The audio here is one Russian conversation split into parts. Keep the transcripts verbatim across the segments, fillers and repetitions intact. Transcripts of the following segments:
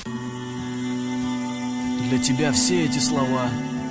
Для тебя все эти слова.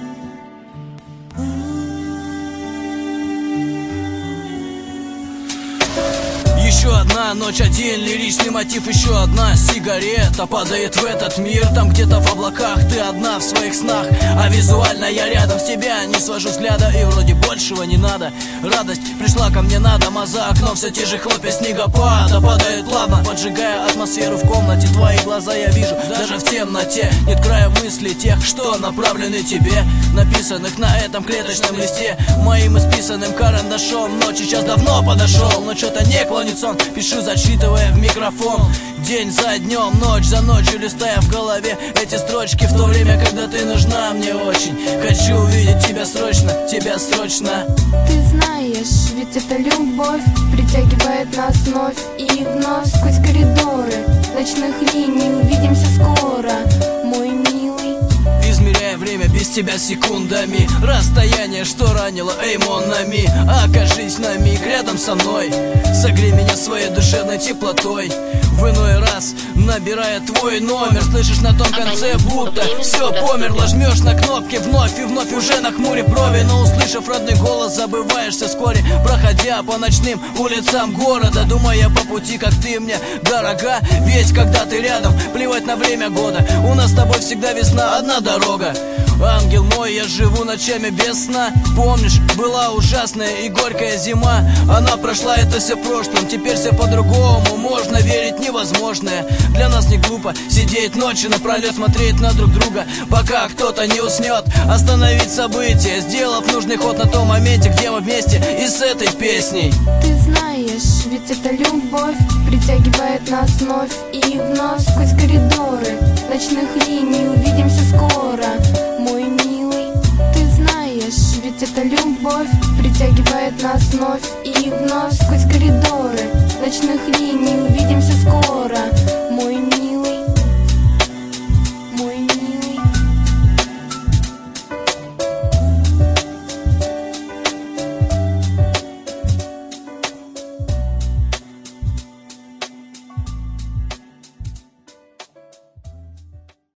Еще одна ночь, один лиричный мотив, еще одна сигарета падает в этот мир. Там где-то в облаках ты одна в своих снах, а визуально я рядом с тебя, не свожу взгляда, и вроде большего не надо. Радость пришла ко мне на дом, а за окном все те же хлопья снегопада падают плавно, поджигая атмосферу в комнате. Твои глаза я вижу даже в темноте. Нет края мыслей тех, что направлены тебе, написанных на этом клеточном листе, моим исписанным карандашом. Ночь сейчас давно подошел, но что-то не клонится он. Пишу, зачитывая в микрофон, день за днем, ночь за ночью, листая в голове эти строчки, в то время, когда ты нужна мне очень. Хочу увидеть тебя срочно, тебя срочно. Ты знаешь, ведь это любовь притягивает нас вновь и вновь сквозь коридоры ночных линий. Увидимся скоро, мой милый. Измеряя время без тебя секундами, расстояние, что ранило эймонами. Окажись на миг рядом со мной, согрей меня своей душевной теплотой. В иной раз, набирая твой номер, слышишь на том конце, будто все померло. Жмешь на кнопки вновь и вновь, уже нахмурив брови, но услышав родной голос, забываешься вскоре, проходя по ночным улицам города, думая по пути, как ты мне дорога. Ведь когда ты рядом, плевать на время года, у нас с тобой всегда весна, одна дорога. Ангел мой, я живу ночами без сна. Помнишь, была ужасная и горькая зима, она прошла, это все в прошлом, теперь все по-другому. Можно верить невозможное, для нас не глупо сидеть ночи напролет, смотреть на друг друга, пока кто-то не уснет. Остановить события, сделав нужный ход на том моменте, где мы вместе и с этой песней. Ты знаешь, ведь это любовь притягивает нас вновь и вновь сквозь коридоры ночных линий. Увидимся скоро, мой милый. Ты знаешь, ведь это любовь притягивает нас вновь и вновь сквозь коридоры ночных линий. Увидимся скоро, мой милый.